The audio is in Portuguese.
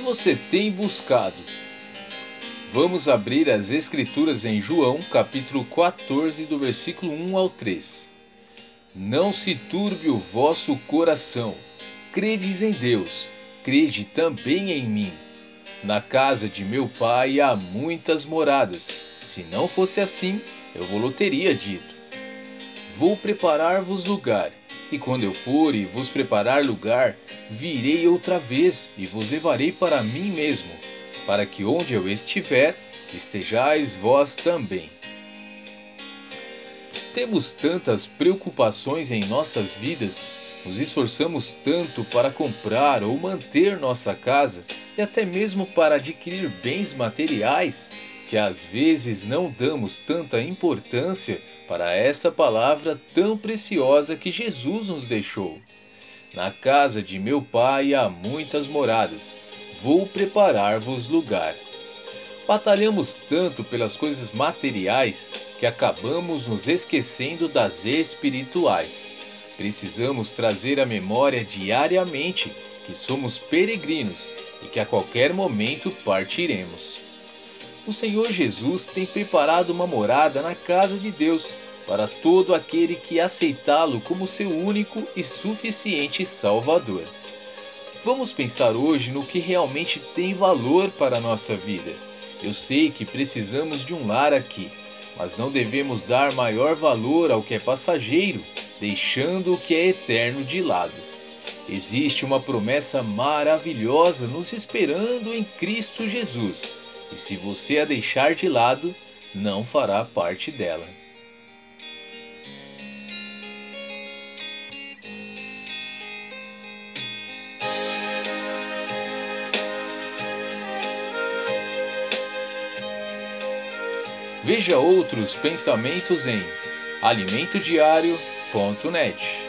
você tem buscado? Vamos abrir as Escrituras em João, capítulo 14, do versículo 1 ao 3. Não se turbe o vosso coração. Credes em Deus, crede também em mim. Na casa de meu pai há muitas moradas. Se não fosse assim, eu vou-lo teria dito. Vou preparar-vos lugar. E quando eu for e vos preparar lugar, virei outra vez e vos levarei para mim mesmo, para que onde eu estiver, estejais vós também. Temos tantas preocupações em nossas vidas, nos esforçamos tanto para comprar ou manter nossa casa e até mesmo para adquirir bens materiais, que às vezes não damos tanta importância para essa palavra tão preciosa que Jesus nos deixou. Na casa de meu pai há muitas moradas, vou preparar-vos lugar. Batalhamos tanto pelas coisas materiais que acabamos nos esquecendo das espirituais. Precisamos trazer à memória diariamente que somos peregrinos e que a qualquer momento partiremos. O Senhor Jesus tem preparado uma morada na casa de Deus para todo aquele que aceitá-lo como seu único e suficiente Salvador. Vamos pensar hoje no que realmente tem valor para a nossa vida. Eu sei que precisamos de um lar aqui, mas não devemos dar maior valor ao que é passageiro, deixando o que é eterno de lado. Existe uma promessa maravilhosa nos esperando em Cristo Jesus. E se você a deixar de lado, não fará parte dela. Veja outros pensamentos em alimentodiario.net.